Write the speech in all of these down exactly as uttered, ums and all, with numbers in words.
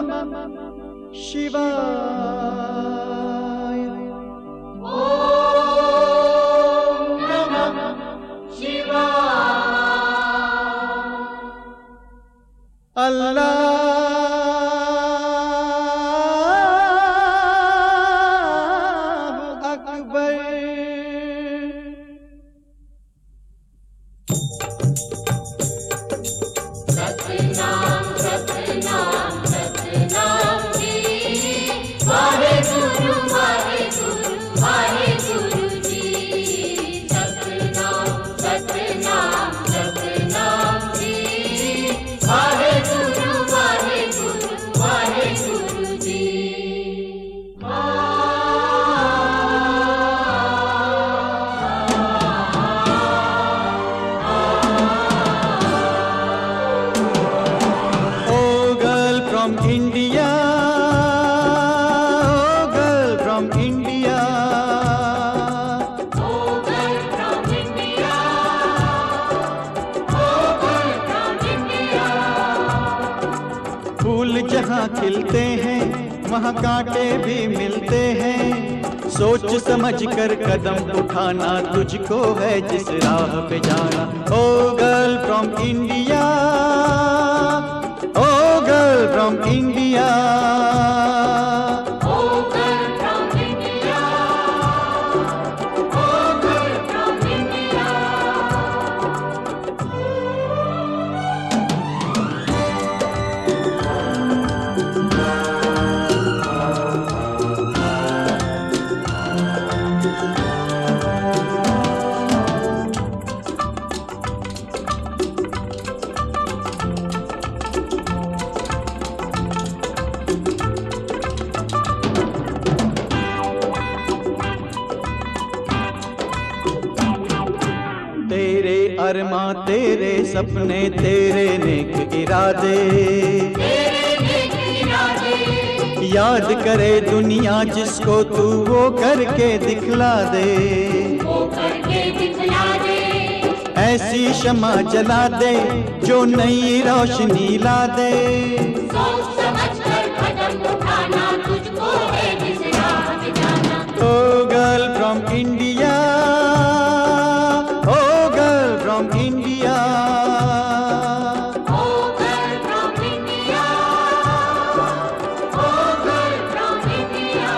शिवाय। ओम नमः शिवाय। अल्लाह Akbar. Satnam Satnam Satnam ji. Waheguru Waheguru Waheguru ji. Satnam Satnam Satnam ji. Waheguru Waheguru Waheguru ji. From India, oh girl from India, Oh girl from India, oh girl from India। फूल जहाँ खिलते हैं वहाँ कांटे भी मिलते हैं। सोच समझ कर कदम उठाना, तुझको है जिस राह पे जाना। Oh girl from India, oh girl from India, Oh girl from India, oh girl from India। तेरे अरमां तेरे सपने तेरे नेक इरादे, तेरे नेक इरादे, याद करे दुनिया जिसको तू वो करके दिखला दे। वो करके दिखला दे। ऐसी शमा जला दे जो नई रोशनी ला दे। सोच समझ कर कदम उठाना, तुझको है जिस राह पे जाना। Oh girl from India, oh girl from India, Oh girl from India, oh girl from India।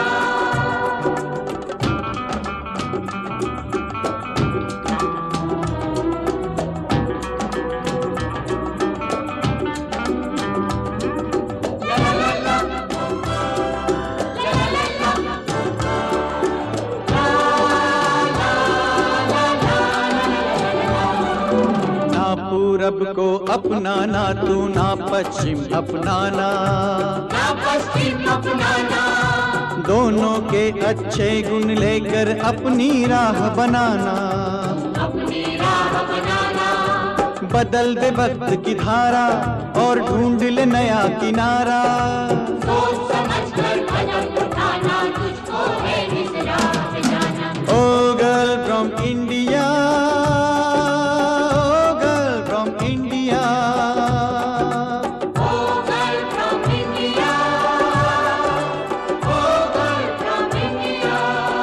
ना पूरब को अपनाना तू ना पश्चिम अपनाना। ना पश्चिम अपनाना, दोनों के अच्छे गुण लेकर अपनी राह बनाना। अपनी राह बनाना। बदल दे वक्त की धारा और ढूंढ ले नया किनारा। सोच समझ कर कदम उठाना, तुझको है जिस राह पे जाना। Oh girl from India, oh girl from India, Oh girl from India, oh girl from India।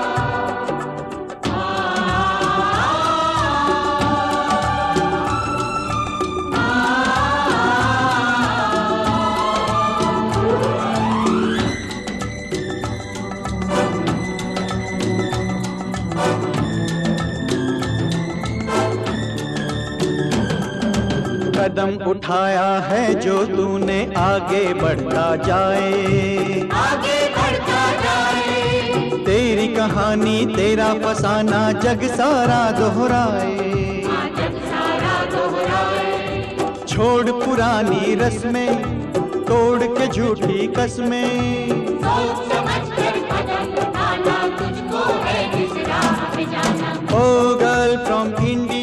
कदम उठाया है जो तूने आगे बढ़ता जाए। आगे बढ़ता जाए, तेरी कहानी तेरा फसाना जग सारा दोहराए। जग सारा दोहराए। छोड़ पुरानी रस्में, तोड़ के झूठी कस्में। सोच समझ कर कदम उठाना, तुझको है जिस राह पे जाना। Oh girl from India,